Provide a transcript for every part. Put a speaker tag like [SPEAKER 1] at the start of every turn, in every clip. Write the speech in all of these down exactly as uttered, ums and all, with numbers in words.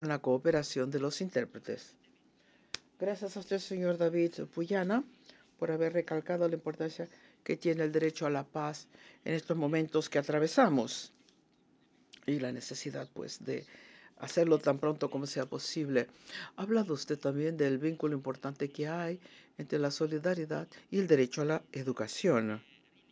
[SPEAKER 1] la cooperación de los intérpretes. Gracias a usted, señor David Puyana, por haber recalcado la importancia que tiene el derecho a la paz en estos momentos que atravesamos y la necesidad, pues, de hacerlo tan pronto como sea posible. Ha hablado usted también del vínculo importante que hay entre la solidaridad y el derecho a la educación.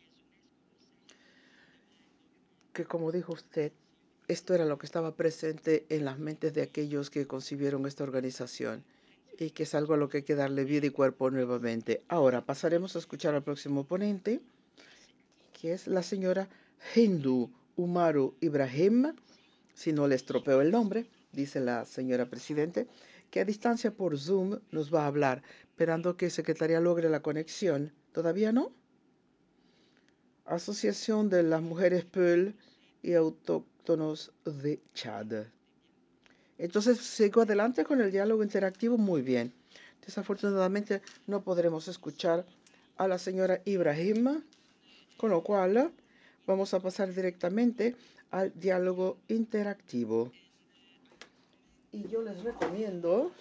[SPEAKER 1] Que, como dijo usted, esto era lo que estaba presente en las mentes de aquellos que concibieron esta organización y que es algo a lo que hay que darle vida y cuerpo nuevamente. Ahora pasaremos a escuchar al próximo ponente, que es la señora Hindu Umaru Ibrahim, si no le estropeo el nombre, dice la señora presidente, que a distancia por Zoom nos va a hablar, esperando que Secretaría logre la conexión. ¿Todavía no? Asociación de las Mujeres Peul y Autóctonos de Chad. Entonces sigo adelante con el diálogo interactivo muy bien. Desafortunadamente no podremos escuchar a la señora Ibrahim, con lo cual vamos a pasar directamente al diálogo interactivo. Y yo les recomiendo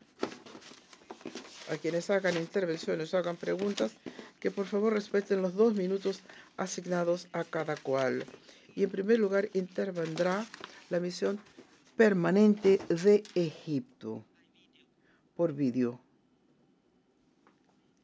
[SPEAKER 1] a quienes hagan intervenciones o hagan preguntas que por favor respeten los dos minutos asignados a cada cual. Y en primer lugar intervendrá la misión permanente de Egipto por vídeo.